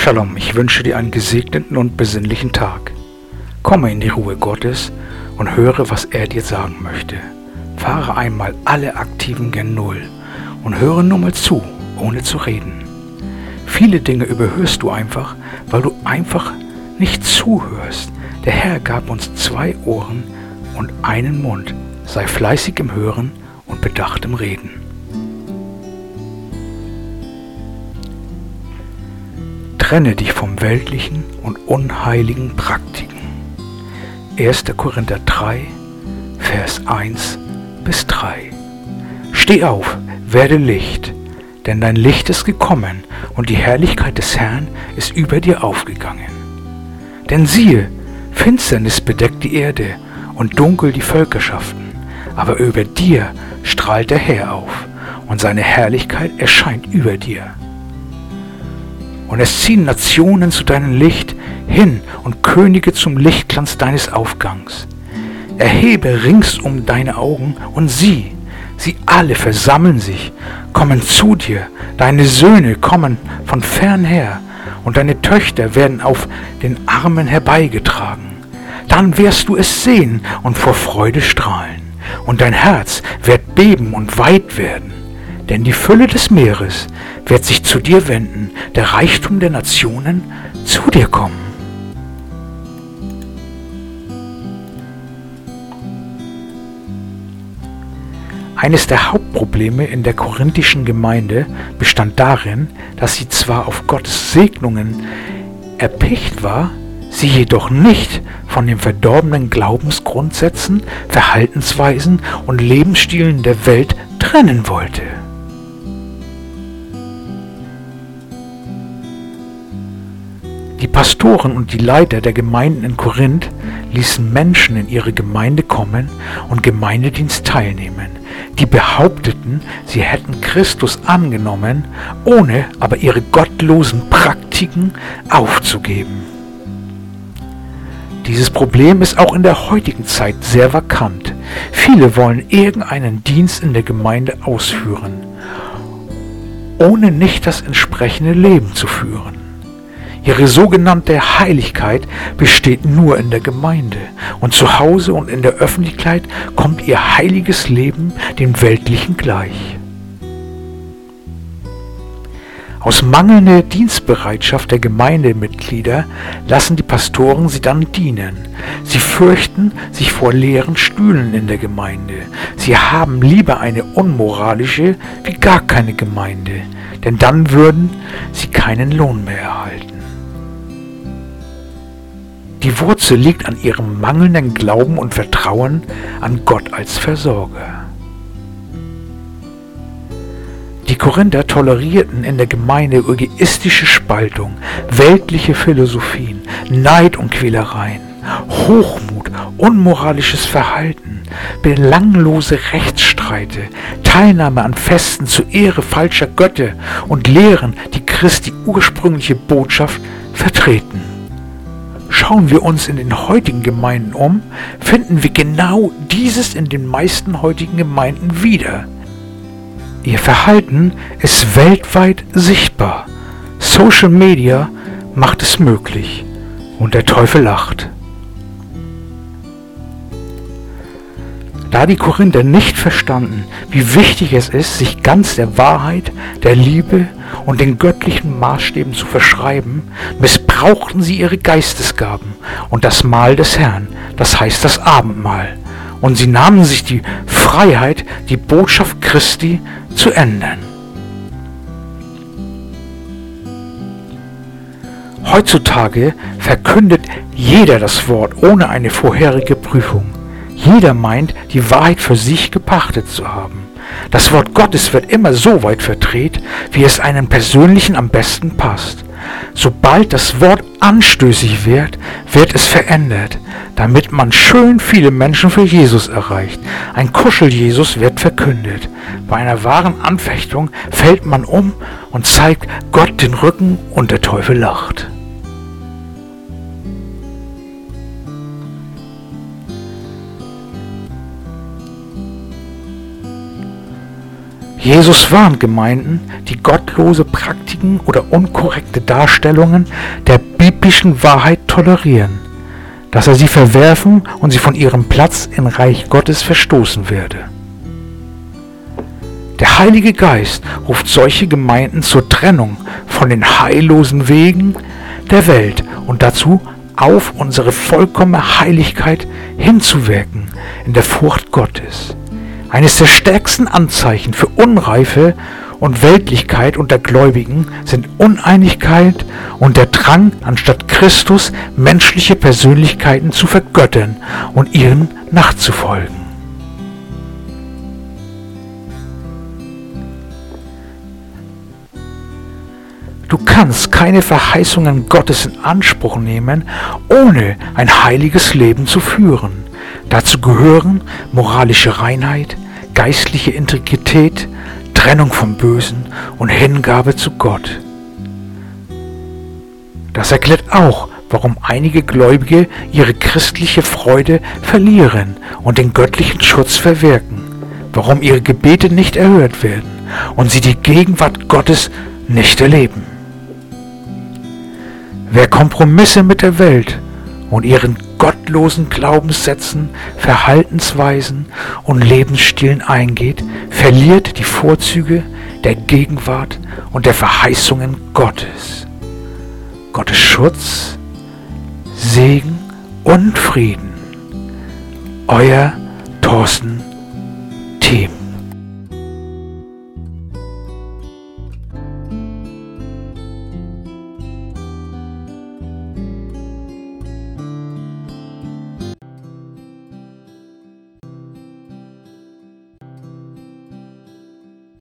Shalom, ich wünsche dir einen gesegneten und besinnlichen Tag. Komme in die Ruhe Gottes und höre, was er dir sagen möchte. Fahre einmal alle Aktiven gen Null und höre nur mal zu, ohne zu reden. Viele Dinge überhörst du einfach, weil du einfach nicht zuhörst. Der Herr gab uns 2 Ohren und einen Mund. Sei fleißig im Hören und bedacht im Reden. Trenne dich vom weltlichen und unheiligen Praktiken. 1. Korinther 3, Vers 1 bis 3. Steh auf, werde Licht, denn dein Licht ist gekommen und die Herrlichkeit des Herrn ist über dir aufgegangen. Denn siehe, Finsternis bedeckt die Erde und dunkel die Völkerschaften, aber über dir strahlt der Herr auf und seine Herrlichkeit erscheint über dir. Und es ziehen Nationen zu deinem Licht hin und Könige zum Lichtglanz deines Aufgangs. Erhebe ringsum deine Augen und sieh, sie alle versammeln sich, kommen zu dir, deine Söhne kommen von fern her und deine Töchter werden auf den Armen herbeigetragen. Dann wirst du es sehen und vor Freude strahlen, und dein Herz wird beben und weit werden. Denn die Fülle des Meeres wird sich zu dir wenden, der Reichtum der Nationen zu dir kommen. Eines der Hauptprobleme in der korinthischen Gemeinde bestand darin, dass sie zwar auf Gottes Segnungen erpicht war, sie jedoch nicht von den verdorbenen Glaubensgrundsätzen, Verhaltensweisen und Lebensstilen der Welt trennen wollte. Die Pastoren und die Leiter der Gemeinden in Korinth ließen Menschen in ihre Gemeinde kommen und Gemeindedienst teilnehmen, die behaupteten, sie hätten Christus angenommen, ohne aber ihre gottlosen Praktiken aufzugeben. Dieses Problem ist auch in der heutigen Zeit sehr vakant. Viele wollen irgendeinen Dienst in der Gemeinde ausführen, ohne nicht das entsprechende Leben zu führen. Ihre sogenannte Heiligkeit besteht nur in der Gemeinde und zu Hause und in der Öffentlichkeit kommt ihr heiliges Leben dem weltlichen gleich. Aus mangelnder Dienstbereitschaft der Gemeindemitglieder lassen die Pastoren sie dann dienen. Sie fürchten sich vor leeren Stühlen in der Gemeinde. Sie haben lieber eine unmoralische wie gar keine Gemeinde, denn dann würden sie keinen Lohn mehr erhalten. Die Wurzel liegt an ihrem mangelnden Glauben und Vertrauen an Gott als Versorger. Die Korinther tolerierten in der Gemeinde egoistische Spaltung, weltliche Philosophien, Neid und Quälereien, Hochmut, unmoralisches Verhalten, belanglose Rechtsstreite, Teilnahme an Festen zur Ehre falscher Götter und Lehren, die Christi ursprüngliche Botschaft vertreten. Schauen wir uns in den heutigen Gemeinden um, finden wir genau dieses in den meisten heutigen Gemeinden wieder. Ihr Verhalten ist weltweit sichtbar. Social Media macht es möglich und der Teufel lacht. Da die Korinther nicht verstanden, wie wichtig es ist, sich ganz der Wahrheit, der Liebe und den göttlichen Maßstäben zu verschreiben, missbrauchten sie ihre Geistesgaben und das Mahl des Herrn, das heißt das Abendmahl, und sie nahmen sich die Freiheit, die Botschaft Christi zu ändern. Heutzutage verkündet jeder das Wort ohne eine vorherige Prüfung. Jeder meint, die Wahrheit für sich gepachtet zu haben. Das Wort Gottes wird immer so weit verdreht, wie es einem Persönlichen am besten passt. Sobald das Wort anstößig wird, wird es verändert, damit man schön viele Menschen für Jesus erreicht. Ein Kuschel-Jesus wird verkündet. Bei einer wahren Anfechtung fällt man um und zeigt Gott den Rücken und der Teufel lacht. Jesus warnt Gemeinden, die gottlose Praktiken oder unkorrekte Darstellungen der biblischen Wahrheit tolerieren, dass er sie verwerfen und sie von ihrem Platz im Reich Gottes verstoßen werde. Der Heilige Geist ruft solche Gemeinden zur Trennung von den heillosen Wegen der Welt und dazu auf, unsere vollkommene Heiligkeit hinzuwirken in der Furcht Gottes. Eines der stärksten Anzeichen für Unreife und Weltlichkeit unter Gläubigen sind Uneinigkeit und der Drang, anstatt Christus menschliche Persönlichkeiten zu vergöttern und ihnen nachzufolgen. Du kannst keine Verheißungen Gottes in Anspruch nehmen, ohne ein heiliges Leben zu führen. Dazu gehören moralische Reinheit, geistliche Integrität, Trennung vom Bösen und Hingabe zu Gott. Das erklärt auch, warum einige Gläubige ihre christliche Freude verlieren und den göttlichen Schutz verwirken, warum ihre Gebete nicht erhört werden und sie die Gegenwart Gottes nicht erleben. Wer Kompromisse mit der Welt und ihren gottlosen Glaubenssätzen, Verhaltensweisen und Lebensstilen eingeht, verliert die Vorzüge der Gegenwart und der Verheißungen Gottes. Gottes Schutz, Segen und Frieden. Euer Thorsten